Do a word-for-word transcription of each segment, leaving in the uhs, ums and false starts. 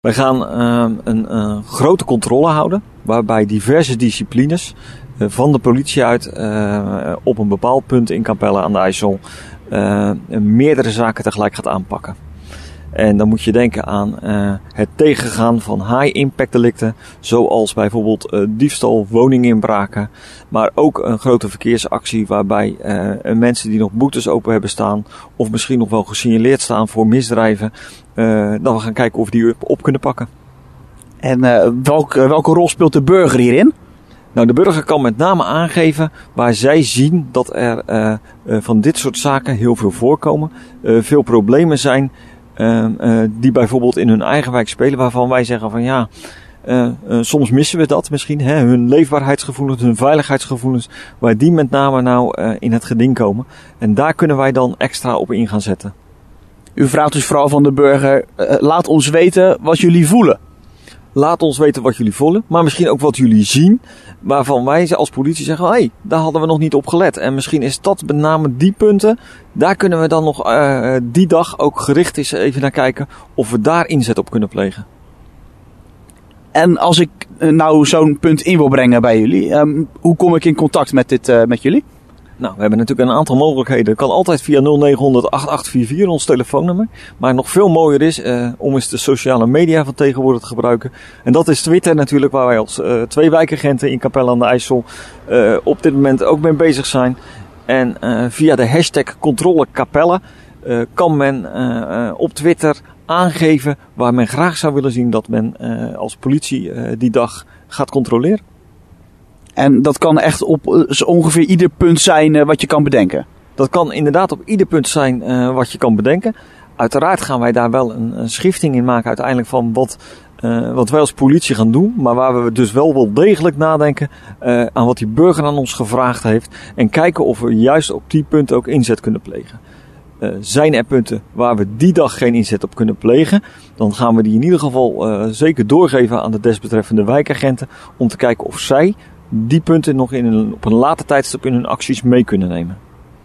Wij gaan uh, een uh, grote controle houden, waarbij diverse disciplines uh, van de politie uit uh, op een bepaald punt in Capelle aan de IJssel uh, meerdere zaken tegelijk gaat aanpakken. En dan moet je denken aan uh, het tegengaan van high-impact delicten, zoals bijvoorbeeld uh, diefstal, woninginbraken, maar ook een grote verkeersactie waarbij uh, mensen die nog boetes open hebben staan, of misschien nog wel gesignaleerd staan voor misdrijven, uh, dat we gaan kijken of die op, op kunnen pakken. En uh, welk, uh, welke rol speelt de burger hierin? Nou, de burger kan met name aangeven waar zij zien dat er uh, uh, van dit soort zaken heel veel voorkomen, uh, veel problemen zijn. Uh, uh, die bijvoorbeeld in hun eigen wijk spelen, waarvan wij zeggen van ja, uh, uh, soms missen we dat misschien, hè, hun leefbaarheidsgevoelens, hun veiligheidsgevoelens, waar die met name nou uh, in het geding komen. En daar kunnen wij dan extra op in gaan zetten. U vraagt dus vooral van de burger, uh, laat ons weten wat jullie voelen. Laat ons weten wat jullie voelen, maar misschien ook wat jullie zien, waarvan wij als politie zeggen, hé, hey, daar hadden we nog niet op gelet. En misschien is dat met name die punten, daar kunnen we dan nog uh, die dag ook gericht eens even naar kijken of we daar inzet op kunnen plegen. En als ik uh, nou zo'n punt in wil brengen bij jullie, um, hoe kom ik in contact met, dit, uh, met jullie? Nou, we hebben natuurlijk een aantal mogelijkheden. Dat kan altijd via nul negen honderd acht acht vier vier, ons telefoonnummer. Maar nog veel mooier is uh, om eens de sociale media van tegenwoordig te gebruiken. En dat is Twitter natuurlijk, waar wij als uh, twee wijkagenten in Capelle aan de IJssel uh, op dit moment ook mee bezig zijn. En uh, via de hashtag Controle Capelle uh, kan men uh, uh, op Twitter aangeven waar men graag zou willen zien dat men uh, als politie uh, die dag gaat controleren. En dat kan echt op uh, ongeveer ieder punt zijn uh, wat je kan bedenken? Dat kan inderdaad op ieder punt zijn uh, wat je kan bedenken. Uiteraard gaan wij daar wel een, een schifting in maken uiteindelijk van wat, uh, wat wij als politie gaan doen. Maar waar we dus wel wel degelijk nadenken uh, aan wat die burger aan ons gevraagd heeft. En kijken of we juist op die punten ook inzet kunnen plegen. Uh, zijn er punten waar we die dag geen inzet op kunnen plegen, dan gaan we die in ieder geval uh, zeker doorgeven aan de desbetreffende wijkagenten. Om te kijken of zij die punten nog in een, op een later tijdstip in hun acties mee kunnen nemen.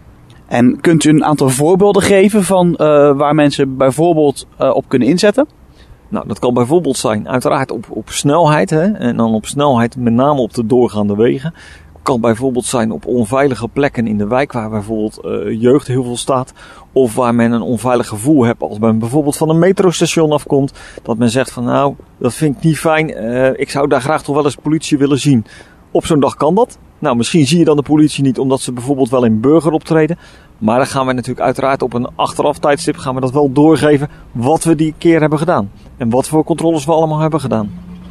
En kunt u een aantal voorbeelden geven van uh, waar mensen bijvoorbeeld uh, op kunnen inzetten? Nou, dat kan bijvoorbeeld zijn uiteraard op, op snelheid. Hè, en dan op snelheid met name op de doorgaande wegen. Kan bijvoorbeeld zijn op onveilige plekken in de wijk waar bijvoorbeeld uh, jeugd heel veel staat. Of waar men een onveilig gevoel heeft als men bijvoorbeeld van een metrostation afkomt. Dat men zegt van nou, dat vind ik niet fijn. Uh, ik zou daar graag toch wel eens politie willen zien. Op zo'n dag kan dat. Nou, misschien zie je dan de politie niet omdat ze bijvoorbeeld wel in burger optreden. Maar dan gaan we natuurlijk uiteraard op een achteraf tijdstip gaan we dat wel doorgeven wat we die keer hebben gedaan. En wat voor controles we allemaal hebben gedaan.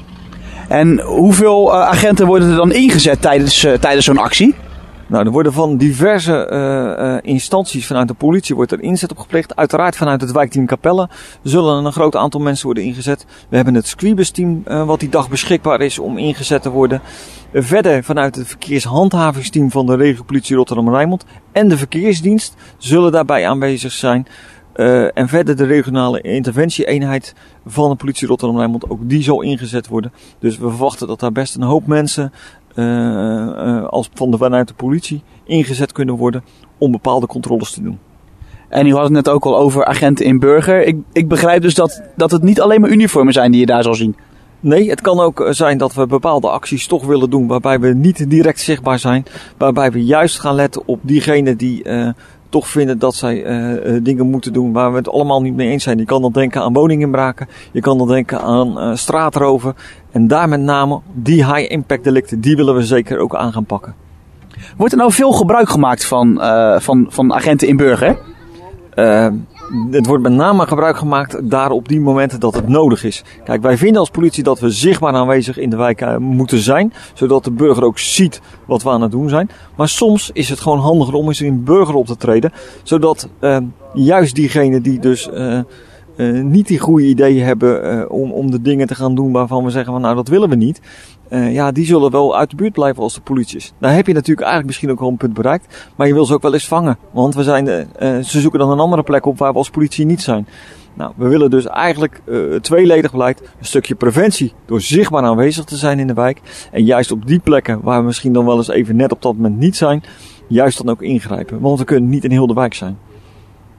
En hoeveel uh, agenten worden er dan ingezet tijdens, uh, tijdens zo'n actie? Nou, er worden van diverse uh, uh, instanties vanuit de politie wordt er inzet op gepleegd. Uiteraard vanuit het wijkteam Capelle zullen een groot aantal mensen worden ingezet. We hebben het Squibus team uh, wat die dag beschikbaar is om ingezet te worden. Uh, verder vanuit het verkeershandhavingsteam van de regiopolitie Rotterdam-Rijnmond en de verkeersdienst zullen daarbij aanwezig zijn. Uh, en verder de regionale interventie-eenheid van de politie Rotterdam-Rijnmond, ook die zal ingezet worden. Dus we verwachten dat daar best een hoop mensen uh, uh, als van de, vanuit de politie ingezet kunnen worden om bepaalde controles te doen. En u had het net ook al over agenten in burger. Ik, ik begrijp dus dat, dat het niet alleen maar uniformen zijn die je daar zal zien. Nee, het kan ook zijn dat we bepaalde acties toch willen doen waarbij we niet direct zichtbaar zijn. Waarbij we juist gaan letten op diegenen die uh, toch vinden dat zij uh, dingen moeten doen waar we het allemaal niet mee eens zijn. Je kan dan denken aan woninginbraken, je kan dan denken aan uh, straatroven. En daar met name die high-impact delicten, die willen we zeker ook aan gaan pakken. Wordt er nou veel gebruik gemaakt van, uh, van, van agenten in burger? Uh, het wordt met name gebruik gemaakt daar op die momenten dat het nodig is. Kijk, wij vinden als politie dat we zichtbaar aanwezig in de wijk uh, moeten zijn. Zodat de burger ook ziet wat we aan het doen zijn. Maar soms is het gewoon handiger om eens in een burger op te treden. Zodat uh, juist diegenen die dus uh, uh, niet die goede ideeën hebben uh, om, om de dingen te gaan doen waarvan we zeggen van nou dat willen we niet. Uh, ja, die zullen wel uit de buurt blijven als de politie is. Dan heb je natuurlijk eigenlijk misschien ook wel een punt bereikt. Maar je wil ze ook wel eens vangen. Want we zijn, uh, ze zoeken dan een andere plek op waar we als politie niet zijn. Nou, we willen dus eigenlijk uh, tweeledig beleid. Een stukje preventie door zichtbaar aanwezig te zijn in de wijk. En juist op die plekken waar we misschien dan wel eens even net op dat moment niet zijn. Juist dan ook ingrijpen. Want we kunnen niet in heel de wijk zijn.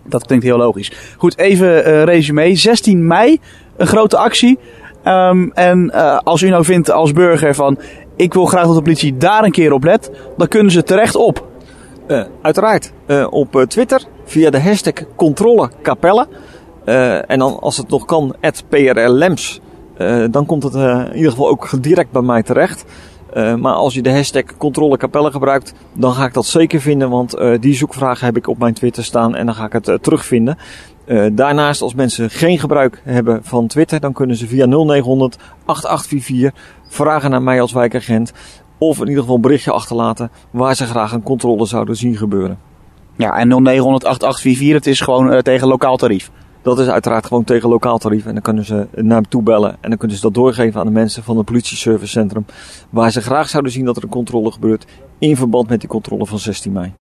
Dat klinkt heel logisch. Goed, even uh, resume. zestien mei, een grote actie. Um, en uh, als u nou vindt als burger van... ik wil graag dat de politie daar een keer op let... dan kunnen ze terecht op. Uh, uiteraard. Uh, op uh, Twitter via de hashtag controlekapellen. Uh, en dan als het nog kan, at P R L Lems. Uh, dan komt het uh, in ieder geval ook direct bij mij terecht. Uh, maar als je de hashtag controlekapellen gebruikt, dan ga ik dat zeker vinden. Want uh, die zoekvraag heb ik op mijn Twitter staan en dan ga ik het uh, terugvinden. Uh, daarnaast, als mensen geen gebruik hebben van Twitter, dan kunnen ze via nul negenhonderd achtentachtig vierenveertig vragen naar mij als wijkagent. Of in ieder geval een berichtje achterlaten waar ze graag een controle zouden zien gebeuren. Ja, en nul negenhonderd achtentachtig vierenveertig, het is gewoon uh, tegen lokaal tarief. Dat is uiteraard gewoon tegen lokaal tarief. En dan kunnen ze naar me toe bellen. En dan kunnen ze dat doorgeven aan de mensen van het politieservicecentrum. Waar ze graag zouden zien dat er een controle gebeurt in verband met die controle van zestien mei.